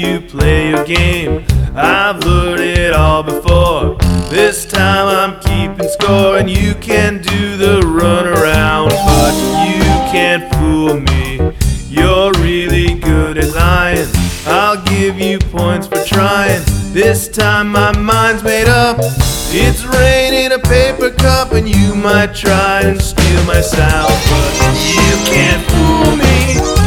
you play your game. I've heard it all before. This time I'm keeping score, and you can do the runaround, but you can't fool me. You're really good at lying. I'll give you points for trying. This time my mind's made up. It's rain in a paper cup, and you might try and steal my sound, but you can't fool me.